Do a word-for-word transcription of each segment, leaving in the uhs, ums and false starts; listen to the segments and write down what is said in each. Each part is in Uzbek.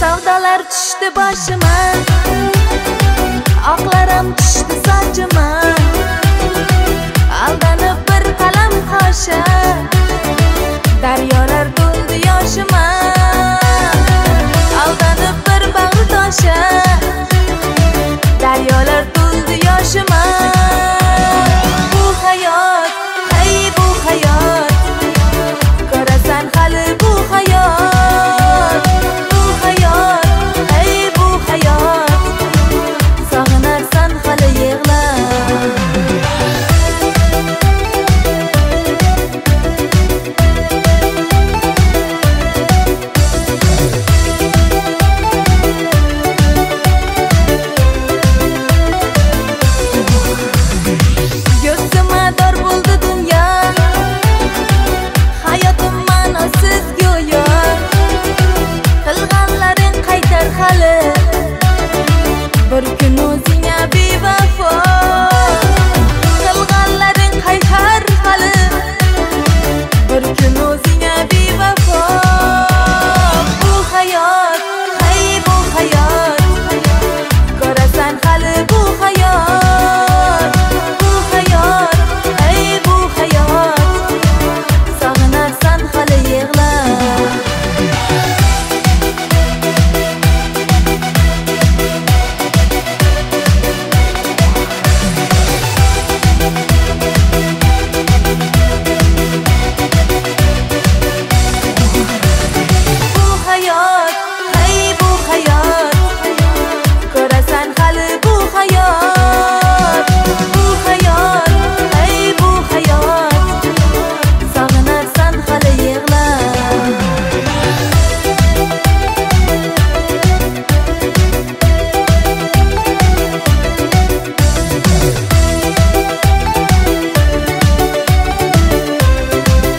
Savdolar tushdi boshima, oqlarim tushdi sochima. Aldanib bir qalam qosha, daryolar to'ldi yoshima. Aldanib bir bag'ri tosha, daryolar to'ldi yoshima. Bu hayot, hey bu hayot, ko'rasan hali bu hayot. Bu hayot, hey bu hayot, sog'inarsan hali yig'lab. Bir kun o'zingga bevafo, qilganlaring qaytar hali. Bir kun o'zingga bevafo. Bu hayot, hey bu hayot, ko'rasan hali bu hayot. Bu hayot, hey bu hayot, sog'inarsan hali yig'lab.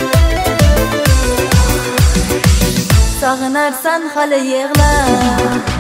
Sog'inarsan hali yig'lab.